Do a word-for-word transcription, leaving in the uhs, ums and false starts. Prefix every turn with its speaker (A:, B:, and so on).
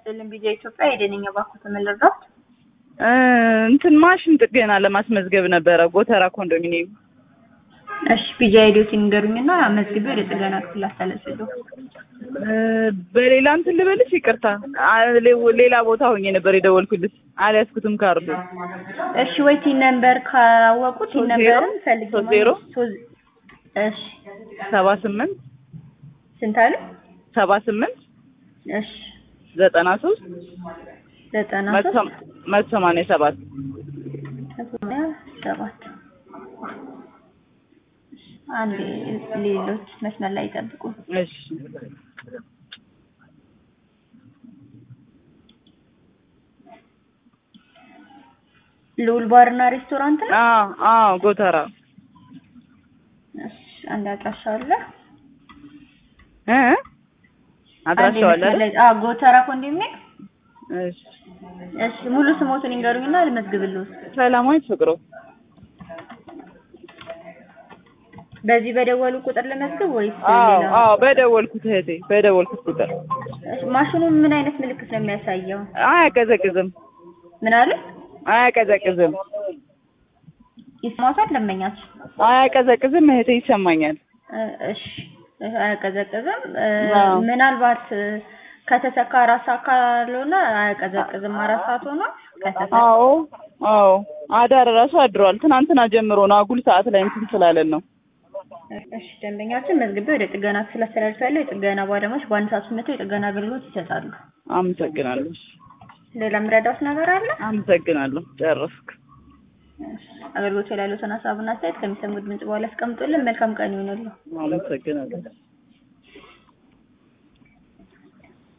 A: ይስጥልን ቢጃ ኢትዮጵያ የደነኛ ባንኩ ተመለረው
B: እ እንትን ማሽን ጥገና ለማስመዝገብ ነበረ ጎተራ ኮንዶሚኒየም።
A: እሺ ቢጃ አይዲዎችን ንገሩኝና መዝግቤ ወደ ጥገና ክፍል አስተላልፋለሁ።
B: እ በሌላ እንትን ልበልሽ ይቅርታ ሌላ ቦታ ሆኜ ነበር የደወልኩልሽ አልያዝኩትም ካርዱ።
A: እሺ ወይ ቲ ነምበር ካወቁት ቲ ነምበርን ፈልጊ
B: ሶስት ዜሮ
A: እሺ
B: ሰባ ስምንት
A: ስንት አለ
B: ሰባ ስምንት
A: እሺ
B: ዘጠና ሶስት
A: ዘጠና ሶስት
B: መቶ ሰማንያ ሰባት
A: ሰማንያ ሰባት አንዴ ሌሎች መስመር ላይ ይጠብቁ።
B: እሺ
A: ሉል ባርና ሬስቶራንት ነው?
B: አዎ አዎ ጎተራ።
A: እሺ አንድ አድራሻ አለ
B: እ አድራሻው አለ
A: አዎ ጎተራ ኮንዶሚኒየም።
B: እሺ
A: እሺ ሙሉ ስሞትን ይንገሩኝና ልመዝግብልዎት።
B: ሰላማዊት ፍቅሩ።
A: በዚህ በደወሉ ቁጥር ለመዝገብ ወይስ
B: አዎ
A: ሌላ?
B: አዎ በደወልኩት እህቴ በደወልኩት ቁጥር።
A: ማሽኑ ምን አይነት ምልክት ነው የሚያሳየው?
B: አያቀዘቅዝም።
A: ምን አለ?
B: አያቀዘቅዝም።
A: ይስማታል ለመኛችሁ?
B: አያቀዘቅዝም እህቴ ይሰማኛል።
A: እሺ አያቀዘቅዝም። ምናልባት ከተሰካ አራት ሰዓት ካልሆነ አያቀዘቅዝም። አራት ሰዓት ሆኖ ከተሰካ
B: አዎ አዎ አዳር ራሱ አድሯል። ትናንትና ጀምሮ ነው አጉል ሰዓት ላይ እንትን ስላለን ነው።
A: እሺ ደንበኛችን መዝግቤ ወደ ጥገና ክፍል አስተላልፋለሁ። የጥገና ባለሙያዎች በአንድ ሰዓት መጥተው የጥገና አገልግሎት ይሰጣሉ።
B: አመሰግናለሁ።
A: ሌላ ምረዳውስ ነገር አለ?
B: አመሰግናለሁ። ጨረስኩ።
A: አገልግሎት ላይ ያሉትን ሀሳብና አስተያየት ከሚሰሙት ድምጽ በኋላ አስቀምጡልን። መልካም ቀን ይሁንልዎ።
B: አመሰግናለሁ።